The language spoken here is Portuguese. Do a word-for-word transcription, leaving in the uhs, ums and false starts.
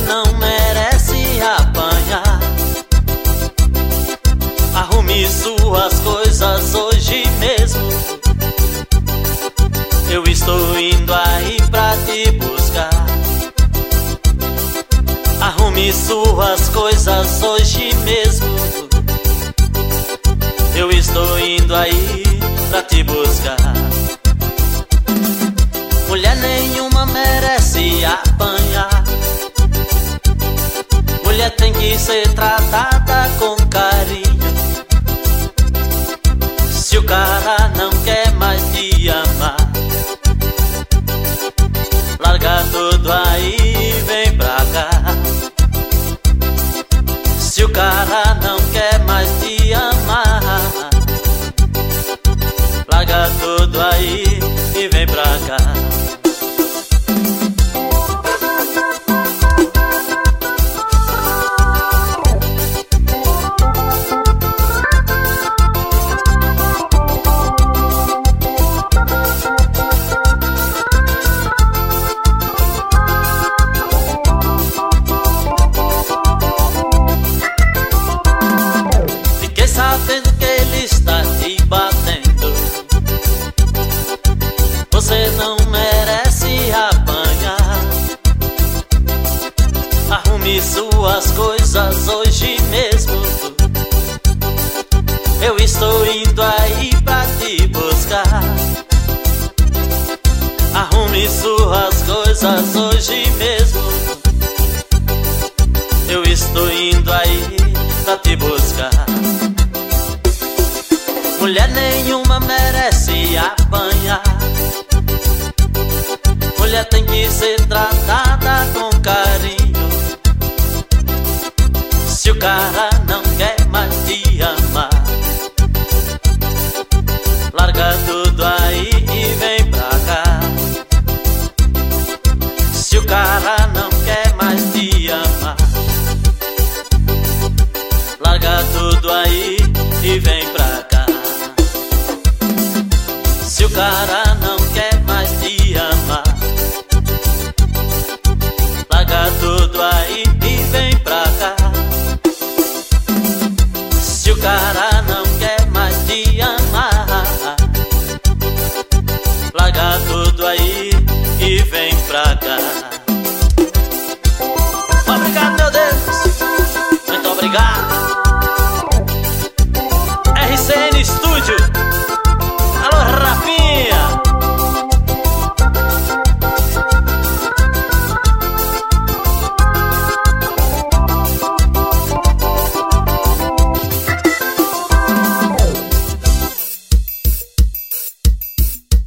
não merece apanhar. Arrume suas coisas hoje mesmo. Eu estou indo aí pra te buscar. Arrume suas coisas hoje mesmo. Eu estou indo aí pra te buscar. Mulher nenhuma merece apanhar. Mulher tem que ser tratada com carinho. Se o cara não quer mais te amar, larga tudo aí e vem pra cá. Se o cara não quer mais te amar, larga tudo aí e vem pra cá. Sabendo que ele está te batendo, você não merece apanhar. Arrume suas coisas hoje mesmo. Eu estou indo aí pra te buscar. Arrume suas coisas hoje mesmo. Eu estou indo aí pra te buscar. Mulher nenhuma merece apanhar. Mulher tem que ser tratada com carinho. Se o cara não quer mais te amar, larga tudo aí e vem pra cá. Se o cara não quer mais te amar, larga tudo aí e vem pra cá. Se o cara não quer mais te amar, larga tudo aí e vem pra cá. Se o cara não quer mais te amar, larga tudo aí e vem pra cá.